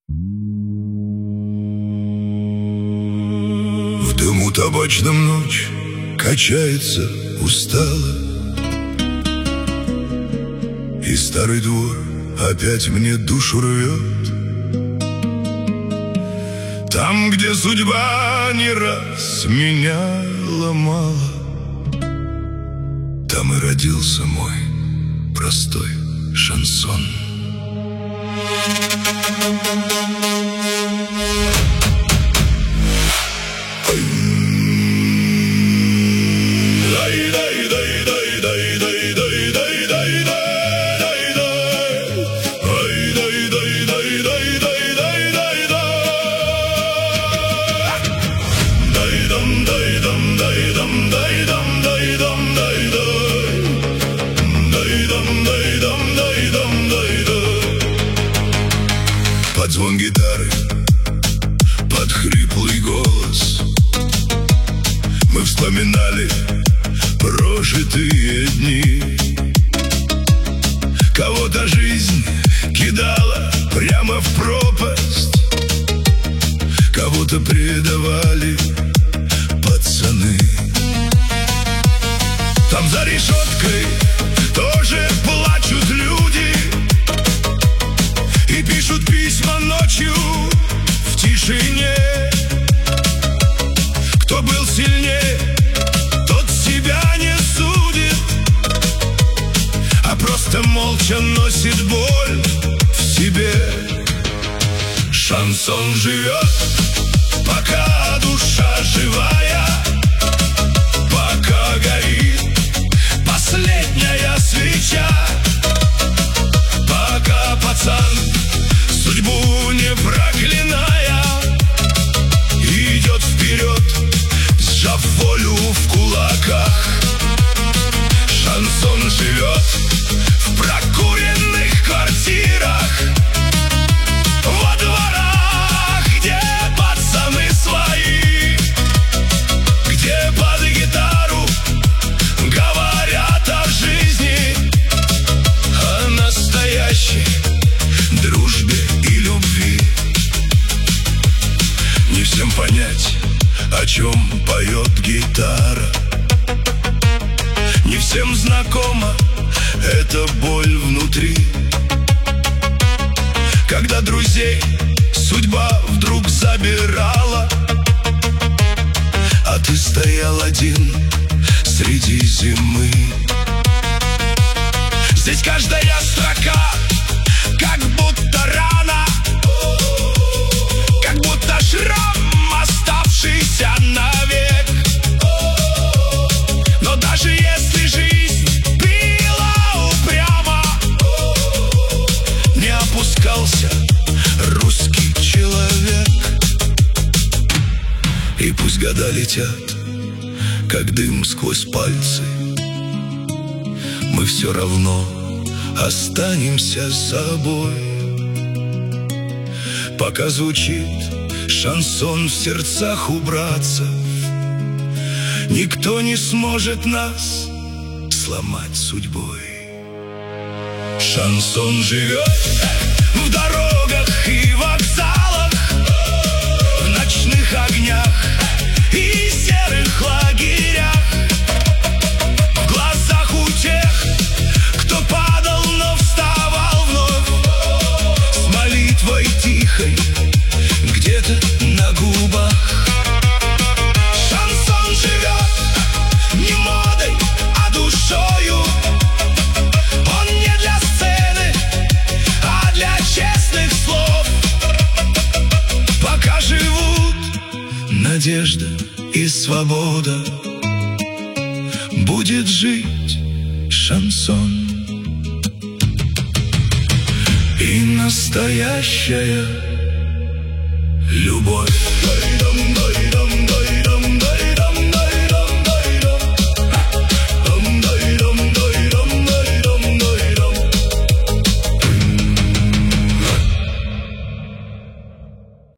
В дыму табачном ночь качается устало, и старый двор опять мне душу рвет. Там, где судьба не раз меня ломала, там и родился мой простой шансон. Под звон гитары, под хриплый голос мы вспоминали прожитые дни. Кого-то жизнь кидала прямо в пропасть, кого-то предавали пацаны. Там за решеткой тоже плачут люди и пишут письма ночью в тишине. Кто был сильнее, тот себя не судит, а просто молча носит боль в себе. Шансон живет, пока душа живая, пока горит последняя свеча, пока пацан, судьбу не проклиная, идет вперед, сжав волю в кулаках. Шансон живет в прокуренных квартирах, во дворах, где пацаны свои, где под гитару говорят о жизни, о настоящей дружбе и любви. Не всем понять, о чем поет гитара, не всем знакома эта боль внутри, когда друзей судьба вдруг забирала, а ты стоял один среди зимы. Здесь каждая строка как будто рана, как будто шрам, оставшийся навек. Но даже если жизнь била упрямо, не опускался русский человек. И пусть года летят, как дым сквозь пальцы, мы все равно останемся собой. Пока звучит шансон в сердцах у братцев, никто не сможет нас сломать судьбой. Шансон живет в дорогах и вокзалах, в ночных огнях и серых лагерях, в глазах у тех, кто падал, но вставал вновь, с молитвой тихой где-то на губах. Шансон живет не модой, а душою. Он не для сцены, а для честных слов. Пока живут надежда и свобода, будет жить шансон. И настоящая любовь.